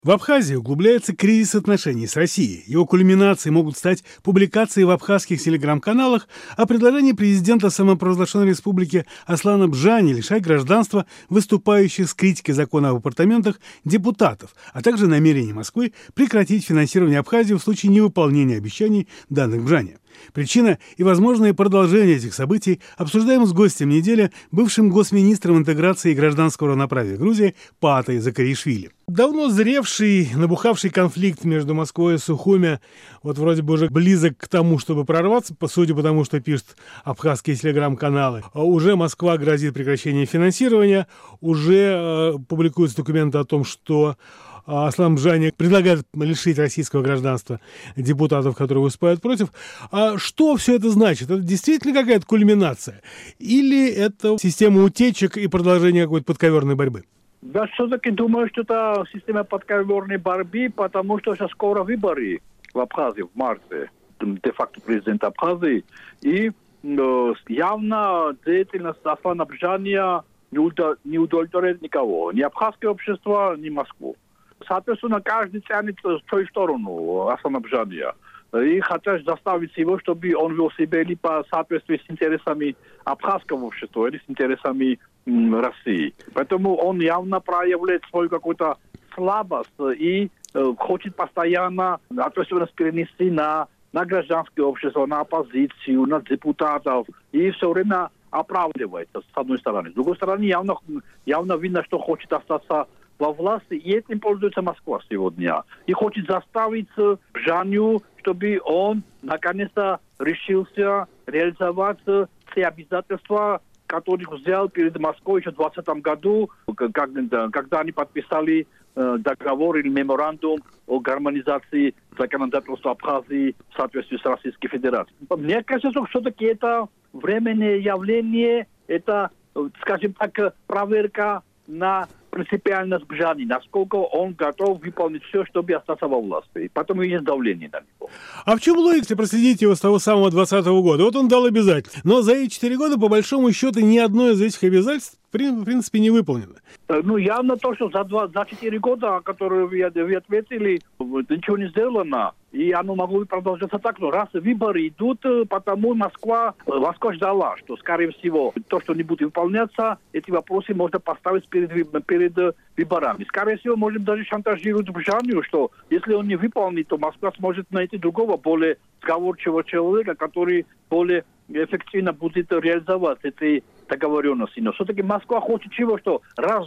В Абхазии углубляется кризис отношений с Россией. Его кульминацией могут стать публикации в абхазских телеграм-каналах о предложении президента самопровозглашенной республики Аслана Бжани лишать гражданства выступающих с критикой закона об апартаментах депутатов, а также намерении Москвы прекратить финансирование Абхазии в случае невыполнения обещаний, данных Бжани. Причина и возможное продолжение этих событий обсуждаем с гостем недели, бывшим госминистром интеграции и гражданского равноправия Грузии Паатой Закаришвили. Давно зревший, набухавший конфликт между Москвой и Сухуми вот вроде бы уже близок к тому, чтобы прорваться, судя по тому, что пишут абхазские телеграм-каналы. Уже Москва грозит прекращением финансирования, уже публикуются документы о том, что Аслан Бжани предлагает лишить российского гражданства депутатов, которые выступают против. А что все это значит? Это действительно какая-то кульминация? Или это система утечек и продолжение какой-то подковерной борьбы? Я все-таки думаю, что это система подковерной борьбы, потому что сейчас скоро выборы в Абхазии в марте. Де-факто президент Абхазии. И явно деятельность Аслана Бжани не удовлетворяет никого. Ни абхазское общество, ни Москву. Соответственно, каждый тянет в свою сторону Аслана Бжани. И хотят заставить его, чтобы он вел себя либо в соответствии с интересами абхазского общества, или с интересами России. Поэтому он явно проявляет свою какую-то слабость и хочет постоянно ответственность перенести на гражданское общество, на оппозицию, на депутатов. И все время оправдывается, с одной стороны. С другой стороны, явно видно, что хочет остаться во власти, и этим пользуется Москва сегодня. И хочет заставить Бжанию, чтобы он наконец-то решился реализовать все обязательства, которых взял перед Москвой еще в 2020 году, когда они подписали договор или меморандум о гармонизации законодательства Абхазии в соответствии с Российской Федерацией. Мне кажется, что все-таки это временное явление, это, скажем так, проверка на принципиальность Бжани, насколько он готов выполнить все, чтобы остаться во власти. Потом есть давление на него. А в чем логика, если проследить его с того самого 2020 года? Вот он дал обязательства. Но за эти 4 года, по большому счету, ни одно из этих обязательств, в принципе, не выполнено. Явно то, что за 4 года, которые вы ответили, ничего не сделано. И оно могло бы продолжаться так. Но раз выборы идут, потому Москва ждала, что, скорее всего, то, что не будет выполняться, эти вопросы можно поставить перед выборами. Скорее всего, можем даже шантажировать Бжанию, что если он не выполнит, то Москва сможет найти другого, более сговорчивого человека, который более эффективно будет реализовать эти договоренности. Но все-таки Москва хочет чего, что раз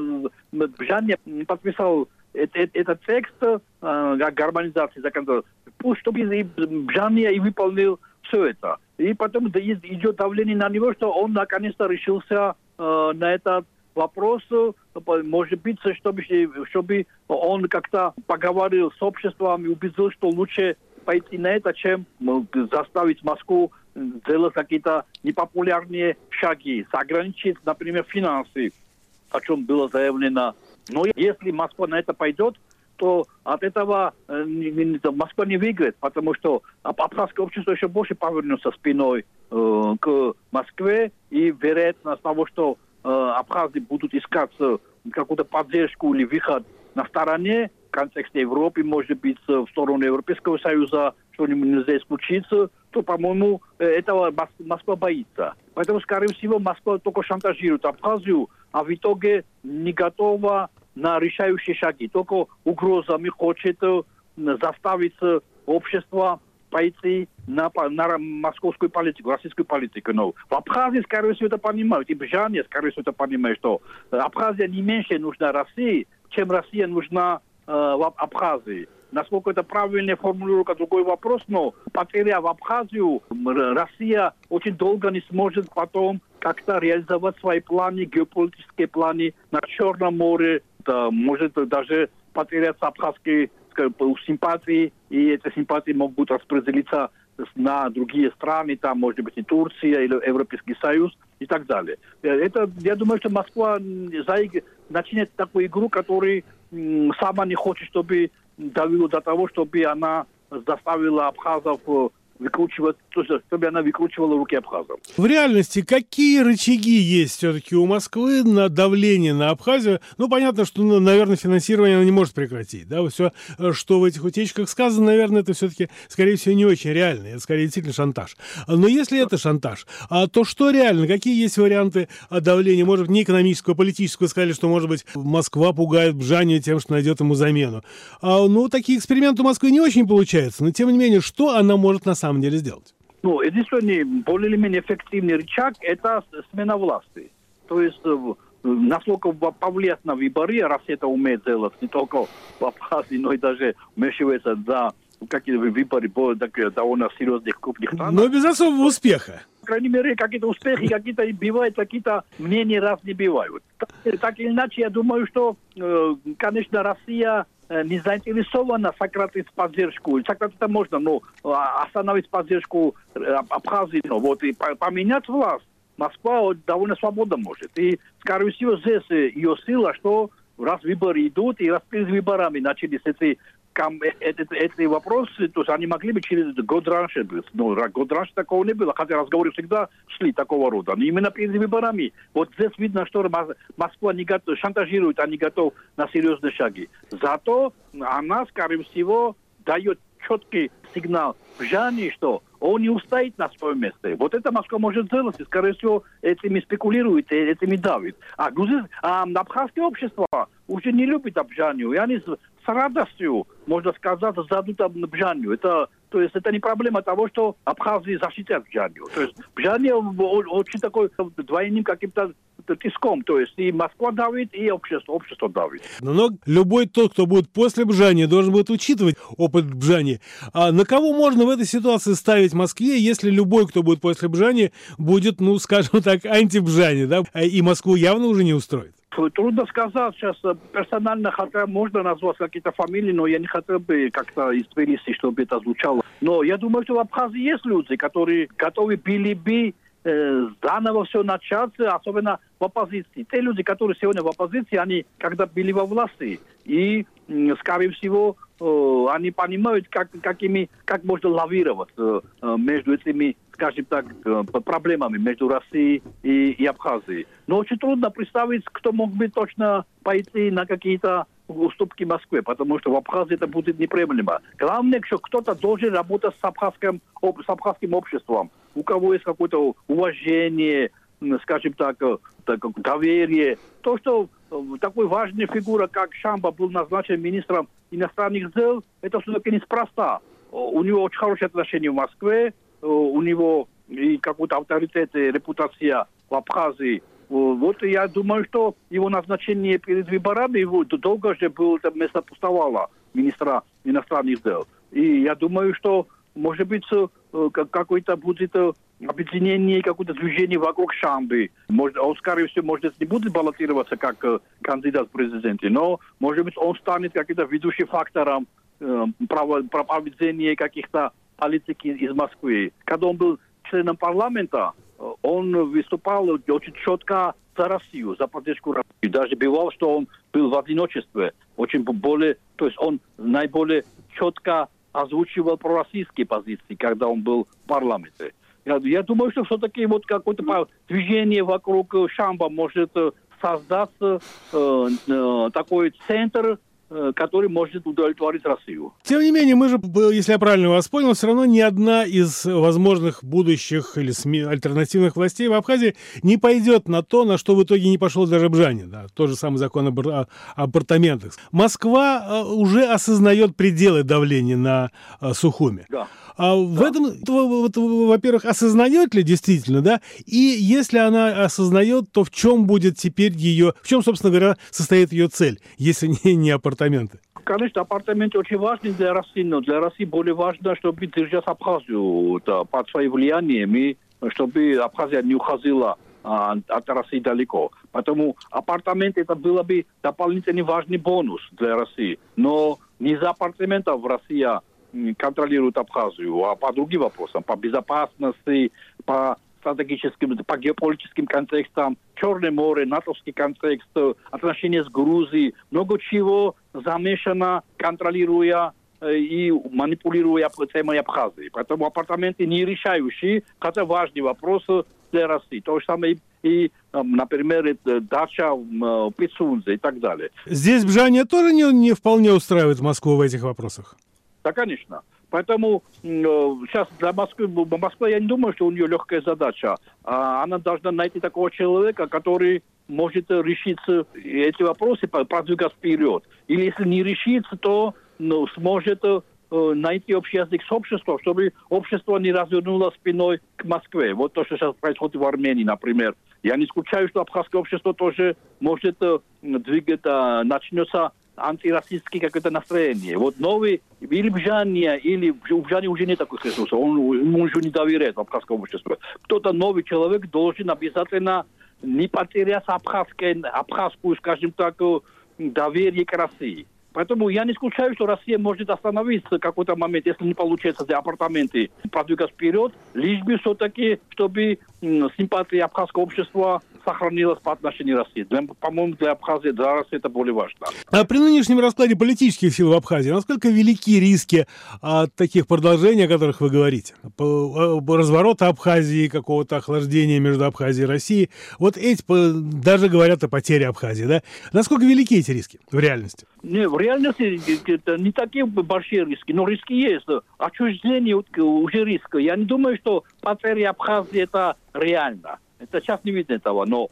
Бжани подписал этот текст гармонизации законодательства, пусть чтобы Бжани и выполнил все это. И потом идет давление на него, что он наконец-то решился на этот вопрос, может быть, чтобы он как-то поговорил с обществом и убедил, что лучше пойти на это, чем заставить Москву делать какие-то непопулярные шаги, ограничить, например, финансы, о чем было заявлено. Но если Москва на это пойдет, то от этого Москва не выиграет, потому что абхазское общество еще больше повернется спиной к Москве, и вероятность того, что абхазы будут искать какую-то поддержку или выход на стороне, в контексте Европы, может быть, в сторону Европейского Союза, что нельзя исключить, то, по-моему, этого Москва боится. Поэтому, скорее всего, Москва только шантажирует Абхазию, а в итоге не готова на решающие шаги. Только угрозами хочет заставить общество пойти на московскую политику, российскую политику. Но в Абхазии, скорее всего, это понимают. И Бжани, скорее всего, это понимают, что Абхазия не меньше нужна России, чем Россия нужна в Абхазии. Насколько это правильная формулировка, другой вопрос, но потеряв Абхазию, Россия очень долго не сможет потом как-то реализовать свои планы, геополитические планы на Черном море, да, может даже потеряться абхазские симпатии, и эти симпатии могут распределиться на другие страны, там, может быть, и Турция, или Европейский Союз, и так далее. Я думаю, что Москва начинает такую игру, которая сама не хочет, чтобы довела до того, чтобы она заставила абхазов выкручивать, чтобы она выкручивала руки абхазам. В реальности какие рычаги есть все-таки у Москвы на давление на Абхазию? Ну, понятно, что, наверное, финансирование она не может прекратить. Да? Все, что в этих утечках сказано, наверное, это все-таки, скорее всего, не очень реально. Это, скорее, действительно шантаж. Но если это шантаж, то что реально? Какие есть варианты давления? Может, не экономического, а политического. Сказали, что, может быть, Москва пугает Бжанию тем, что найдет ему замену. Ну, такие эксперименты у Москвы не очень получаются. Но, тем не менее, что она может на самом деле сделать? Ну, единственный более или менее эффективный рычаг – это смена власти. То есть, насколько повлиять на выборы, раз это умеет делать не только в Абхазии, но и даже вмешивается за какие-то выборы довольно серьезных крупных стран. Но без особого успеха. По крайней мере, какие-то успехи, какие-то бывают, какие-то мнения раз не бывают. Так или иначе, я думаю, что, конечно, Россия не заинтересована сократить поддержку. Сократить это можно, но остановить поддержку Абхазии, но вот и поменять власть Москва довольно свободно может. И, скорее всего, здесь ее сила, что раз выборы идут, и раз перед выборами начались эти вопросы, то есть они могли бы через год раньше быть. Но год раньше такого не было, хотя разговоры всегда шли такого рода. Но именно перед выборами. Вот здесь видно, что Москва не готов, шантажирует, а не готов на серьезные шаги. Зато она, скорее всего, дает четкий сигнал Бжани, что он не устоит на своем месте. Вот это Москва может сделать, и, скорее всего, этими спекулирует, этими давит. А абхазское общество уже не любит Бжанию, и они с радостью, можно сказать, задут Бжанию. То есть это не проблема того, что Абхазии защитят Бжанию. То есть Бжания очень такой двойным каким-то тиском. То есть и Москва давит, и общество давит. Но любой тот, кто будет после Бжани, должен будет учитывать опыт Бжани. А на кого можно в этой ситуации ставить в Москве, если любой, кто будет после Бжани, будет, ну, скажем так, анти-Бжани, да? И Москву явно уже не устроит? Трудно сказать сейчас персонально, хотя можно назвать какие-то фамилии, но я не хотел бы как-то из Тбилиси, чтобы это звучало. Но я думаю, что в Абхазии есть люди, которые готовы были бы заново все начать, особенно в оппозиции. Те люди, которые сегодня в оппозиции, они когда были во власти, и, скорее всего, они понимают, как можно лавировать между этими, скажем так, проблемами между Россией и Абхазией. Но очень трудно представить, кто мог бы точно пойти на какие-то уступки Москве, потому что в Абхазии это будет неприемлемо. Главное, что кто-то должен работать с абхазским обществом, у кого есть какое-то уважение, скажем так, доверие. То, что такой важная фигура, как Шамба, был назначен министром иностранных дел, это все-таки неспроста. У него очень хорошие отношения в Москве, у него и какой-то авторитет, и репутация в Абхазии. Вот я думаю, что его назначение перед выборами, его долго же было, это место пустовало, министра иностранных дел. И я думаю, что, может быть, какое-то будет объединение, какое-то движение вокруг Шамбы. Он, скорее всего, может, не будет баллотироваться как кандидат в президенты, но, может быть, он станет каким-то ведущим фактором проведения каких-то политики из Москвы. Когда он был членом парламента, он выступал очень четко за Россию, за поддержку России. Даже бывало, что он был в одиночестве. То есть он наиболее четко озвучивал пророссийские позиции, когда он был в парламенте. Я думаю, что все-таки вот какое-то движение вокруг Шамба может создать такой центр, который может удовлетворить Россию. Тем не менее, мы же, если я правильно вас понял, все равно ни одна из возможных будущих или альтернативных властей в Абхазии не пойдет на то, на что в итоге не пошел даже Бжанин. Да, тот же самый закон об апартаментах. Москва уже осознает пределы давления на Сухуми. Да. В этом, во-первых, осознает ли действительно, да? И если она осознает, то в чем будет теперь собственно говоря, состоит ее цель, если не апартаменты? Конечно, апартаменты очень важны для России, но для России более важно, чтобы держать Абхазию под своим влиянием, и чтобы Абхазия не уходила от России далеко. Поэтому апартаменты это было бы дополнительный важный бонус для России. Но не из-за апартаментов Россия контролирует Абхазию, а по другим вопросам, по безопасности, по стратегическим, по геополитическим контекстам, Черное море, натовский контекст, отношения с Грузией, много чего замешано, контролируя и манипулируя темой Абхазии. Поэтому апартаменты не решающие, хотя важный вопрос для России. То же самое и, например, дача в Пицунзе и так далее. Здесь Бжания тоже не вполне устраивает Москву в этих вопросах? Да, конечно. Поэтому сейчас для Москвы, я не думаю, что у нее легкая задача. Она должна найти такого человека, который может решить эти вопросы, продвигать вперед. Или если не решится, то сможет найти общий язык с обществом, чтобы общество не развернуло спиной к Москве. Вот то, что сейчас происходит в Армении, например. Я не исключаю, что абхазское общество тоже может двигаться, начнется антироссийское какое-то настроение. Вот новый, или Бжания, или у Бжани уже нет таких ресурсов, он уже не доверяет абхазскому обществу. Кто-то новый человек должен обязательно не потерять абхазскую, скажем так, доверие к России. Поэтому я не исключаю, что Россия может остановиться в какой-то момент, если не получится для апартаменты продвигать вперед, лишь бы все-таки, чтобы симпатия абхазского общества сохранилась по отношению к России. По-моему, для Абхазии, для России это более важно. А при нынешнем раскладе политических сил в Абхазии, насколько велики риски от таких продолжений, о которых вы говорите? Разворота Абхазии, какого-то охлаждения между Абхазией и Россией. Вот эти даже говорят о потере Абхазии, да? Насколько велики эти риски в реальности? Не, в реальности это не такие большие риски, но риски есть. Отчуждение уже риск. Я не думаю, что потеря Абхазии это реально. Это сейчас не видно этого, но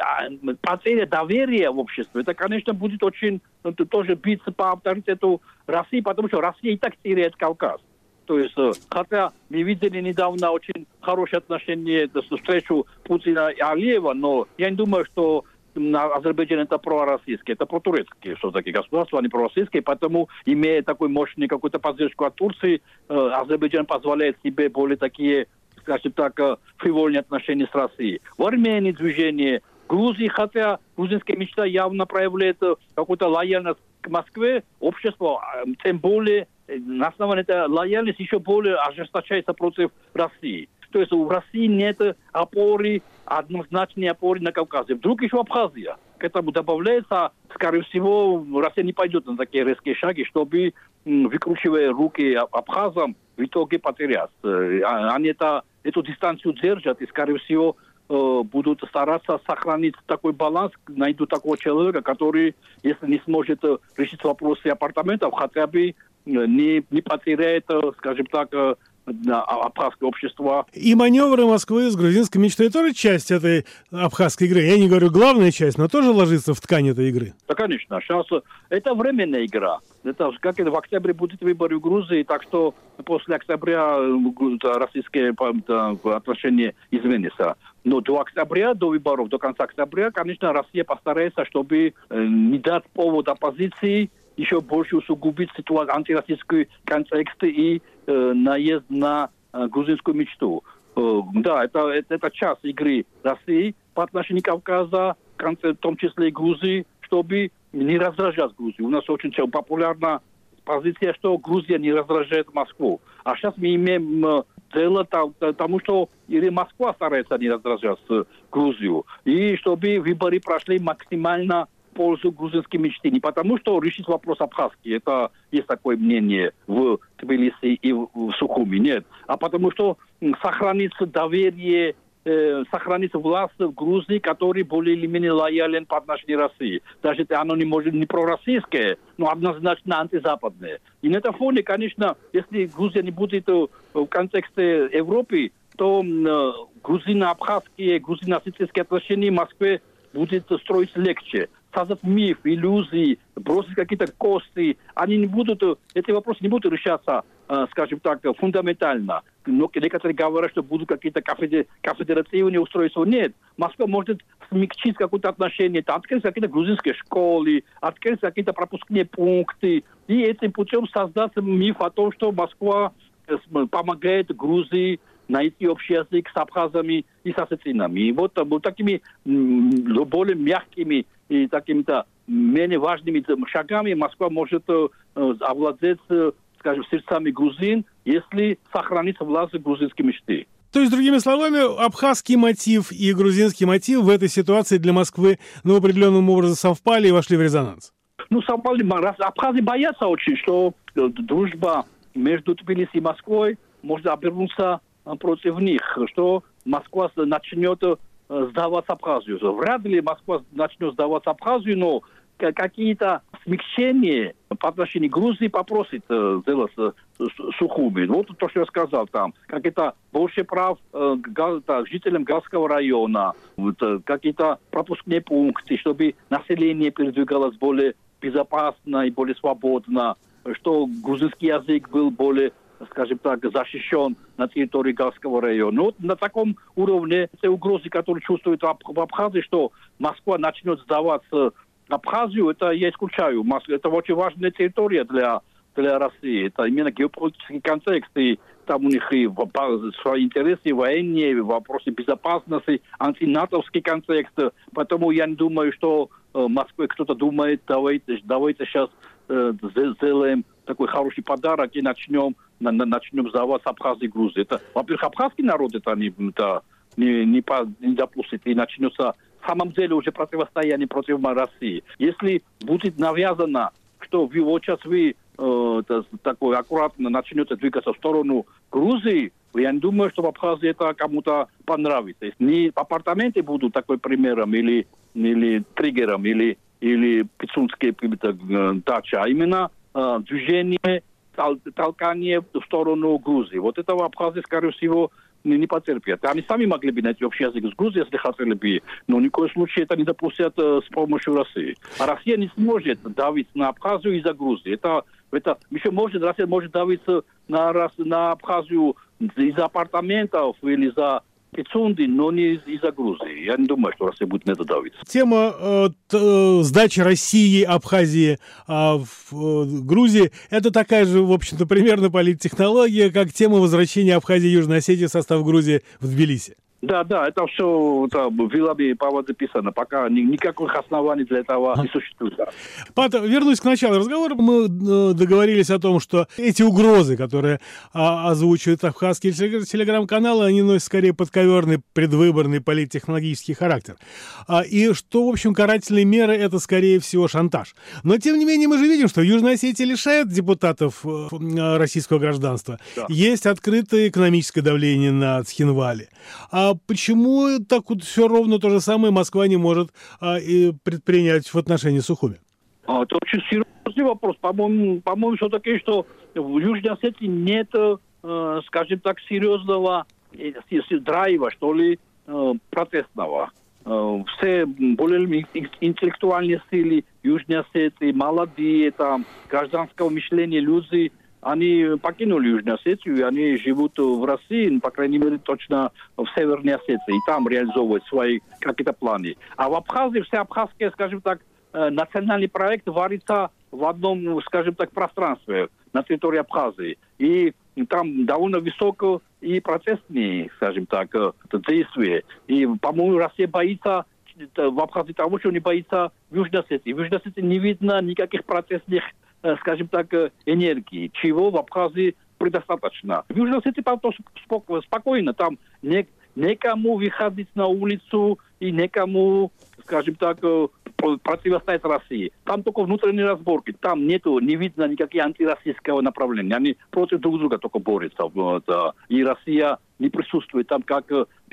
потеря доверия в обществе, это, конечно, будет очень тоже биться по авторитету России, потому что Россия и так теряет Кавказ. То есть, хотя мы видели недавно очень хорошие отношения, встречу Путина и Алиева, но я не думаю, что Азербайджан это пророссийский, это протурецкие все-таки государства, а не пророссийские, поэтому, имея такой мощный какую-то поддержку от Турции, Азербайджан позволяет себе более такие, скажем так, фривольные отношения с Россией. В Армении движение, Грузии, хотя грузинская мечта явно проявляет какую-то лояльность к Москве, общество, тем более, на основании этой лояльности еще более ожесточается против России. То есть в России нет опоры, однозначной опоры на Кавказе. Вдруг еще Абхазия. К этому добавляется, скорее всего, Россия не пойдет на такие резкие шаги, чтобы, выкручивая руки абхазам, в итоге потерять. Они эту дистанцию держат и, скорее всего, будут стараться сохранить такой баланс, найдут такого человека, который, если не сможет решить вопросы апартаментов, хотя бы не потеряет, скажем так, абхазское общество. И маневры Москвы с грузинской мечтой тоже часть этой абхазской игры. Я не говорю главная часть, но тоже ложится в ткань этой игры. Да, конечно. Сейчас это временная игра. Это как в октябре будут выборы в Грузии, так что после октября российские отношения изменятся. Но до октября, до выборов, до конца октября, конечно, Россия постарается, чтобы не дать повод оппозиции еще больше усугубить ситуацию, антироссийский контекст и наезд на грузинскую мечту. Да, это часть игры России по отношению к Кавказу, в том числе и Грузии, чтобы не раздражать Грузию. У нас очень популярна позиция, что Грузия не раздражает Москву. А сейчас мы имеем дело тому, что или Москва старается не раздражать Грузию, и чтобы выборы прошли максимально в пользу грузинской мечты. Не потому, что решить вопрос абхазский, это есть такое мнение в Тбилиси и в Сухуми, нет. А потому, что сохранится доверие, сохранится власть в Грузии, который более или менее лоялен по отношению к России. Даже это оно не может не пророссийское, но однозначно антизападное. И на этом фоне, конечно, если Грузия не будет в контексте Европы, то грузино-абхазские, грузино-осетинские отношения в Москве будет строить легче. Создать миф, иллюзии, бросить какие-то кости, эти вопросы не будут решаться, скажем так, фундаментально. Но некоторые говорят, что будут какие-то конфедеративные устройства. Нет, Москва может смягчить какое-то отношение, открыть какие-то грузинские школы, открыть какие-то пропускные пункты, и этим путем создать миф о том, что Москва помогает Грузии найти общий язык с абхазами и с осетинами. И вот такими более мягкими и такими-то менее важными шагами Москва может овладеть, скажем, сердцами грузин, если сохранится власть грузинской мечты. То есть, другими словами, абхазский мотив и грузинский мотив в этой ситуации для Москвы определенным образом совпали и вошли в резонанс? Совпали. Абхазы боятся очень, что дружба между Тбилиси и Москвой может обернуться против них, что Москва начнет сдавать Абхазию. Вряд ли Москва начнет сдавать Абхазию, но какие-то смягчения по отношению к Грузии попросит сделать Сухуми. Вот то, что я сказал там. Какие-то больше прав жителям Галского района, какие-то пропускные пункты, чтобы население передвигалось более безопасно и более свободно, что грузинский язык был более, скажем так, защищен на территории Галского района. Вот на таком уровне те угрозы, которые чувствуют в Абхазии, что Москва начнет сдавать Абхазию, это я исключаю. Это очень важная территория для России. Это именно геополитический контекст. И там у них и свои интересы военные, вопросы безопасности, антинатовский контекст. Поэтому я не думаю, что в Москве кто-то думает, давайте сейчас сделаем такой хороший подарок и начнем сдавать Абхазию и Грузию. Это, во-первых, абхазский народ это не допустит и начнется в самом деле уже противостояние против России. Если будет навязано, что вот сейчас вы такой аккуратно начнете двигаться в сторону Грузии, я не думаю, что в Абхазии это кому-то понравится. Не апартаменты будут такой примером или триггером, или пицунские дача, а именно движение, толкание в сторону Грузии. Вот это в Абхазии, скорее всего, не потерпят. Они сами могли бы найти общий язык с Грузией, если хотели бы, но ни в коем случае это не допустят с помощью России. А Россия не сможет давить на Абхазию из-за Грузии. Россия может давить на Абхазию из-за апартаментов или из-за Пицунды, но не из-за Грузии. Я не думаю, что Россия будет на это давить. Тема сдачи России, Абхазии в Грузии – это такая же, в общем-то, примерно политтехнология, как тема возвращения Абхазии и Южной Осетии в состав Грузии в Тбилиси. Да, это все в Вилабе записано. Пока никаких оснований для этого не существует. Пат, вернусь к началу разговора. Мы договорились о том, что эти угрозы, которые озвучивают абхазские телеграм-каналы, они носят скорее подковерный предвыборный политтехнологический характер. И что, в общем, карательные меры – это, скорее всего, шантаж. Но, тем не менее, мы же видим, что в Южной Осетии лишают депутатов российского гражданства. Да. Есть открытое экономическое давление на Цхинвали. А почему так вот все ровно то же самое Москва не может предпринять в отношении Сухуми? Это очень серьезный вопрос. По-моему, все-таки, что в Южной Осетии нет, скажем так, серьезного драйва, что ли, протестного. Все более интеллектуальные силы Южной Осетии, молодые, там, гражданского мышления люди, они покинули Южную Осетию, и они живут в России, по крайней мере, точно в Северной Осетии, и там реализовывают свои какие-то планы. А в Абхазии все абхазские, скажем так, национальный проект варится в одном, скажем так, пространстве на территории Абхазии. И там довольно высоко и протестные, скажем так, действия. И, по-моему, Россия боится в Абхазии того, что не боится в Южной Осетии. В Южной Осетии не видно никаких протестных, скажем так, энергии, чего в Абхазии предостаточно. В Южной Осетии спокойно, там некому выходить на улицу и некому, скажем так, противостоять России. Там только внутренние разборки, там не видно никаких антироссийского направления. Они против друг друга только борются. И Россия не присутствует там как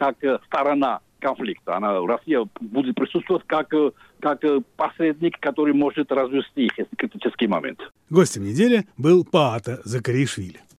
сторона конфликта. Россия будет присутствовать как посредник, который может развести их, если критический момент. Гостем недели был Паата Закаришвили.